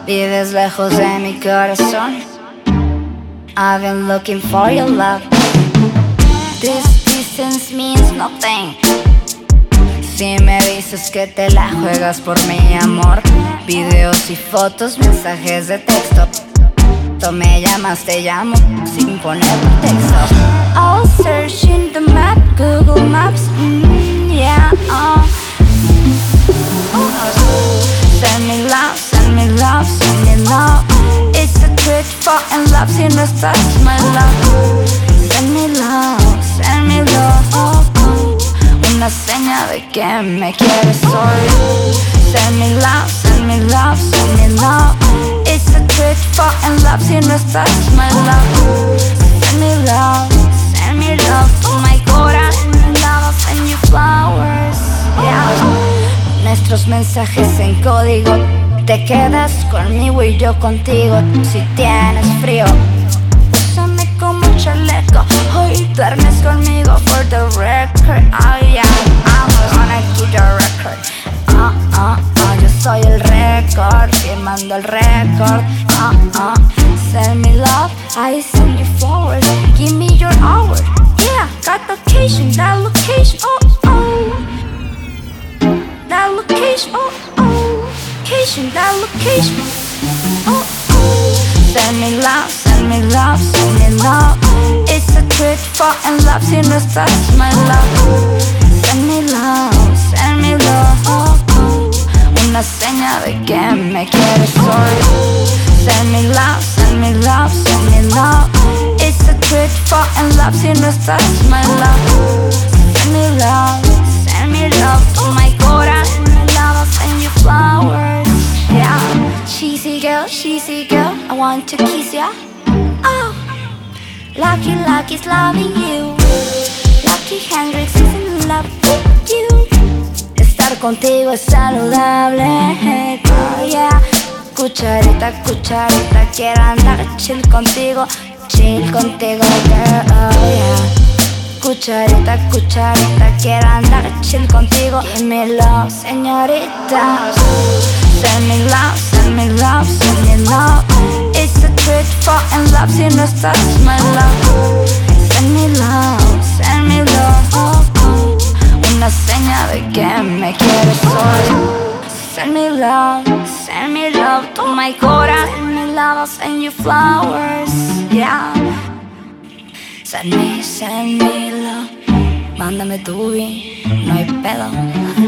Vives lejos de mi corazón. I've been looking for your love. This distance means nothing. Si me dices que te la juegas por mi amor, videos y fotos, mensajes de texto. Tú me llamas, te llamo, sin poner texto. I'll search in the map, Google Maps, yeah. Send me love, send me love, send me love. It's a trick for in love, si no estás, my love. Send me love, send me love. Una seña de que me quieres hoy. Send me love, send me love, send me love. It's a trick for in love, si no estás, my love. Send me love to my cora. Love, send you flowers, yeah. Nuestros mensajes en código. Te quedas conmigo y yo contigo. Si tienes frío, úsame como chaleco. Hoy duermes conmigo for the record. Oh yeah, I'm gonna keep the record. Yo soy el récord, firmando el récord. Send me love, I send you forward. Give me your hour. Yeah, got location, that location. That location, location, that location. Send me love, send me love, send me love. It's a trick for in love, si no estás, my love. Send me love. Una seña de que me quieres hoy. Send me love, send me love, send me love. It's a trick for in love, si no estás, my love. Send me love to my cora. Love, send you flowers, yeah. Cheesy girl, I want to kiss ya. Oh, Lucky's loving you. Lucky Hendrix is in love with you. Estar contigo es saludable, oh yeah. Cucharita, quiero andar chill contigo, girl, oh yeah. Cucharita, quiero andar chill contigo. Give me love, señorita. Send me love, send me love, send me love. It's a trick for in love, si no estás, my love. Send me love. Una seña de que me quieres hoy. Send me love to my cora. Send me love, I'll send you flowers, yeah. Send me love. Mándame tu beat, no hay pedo.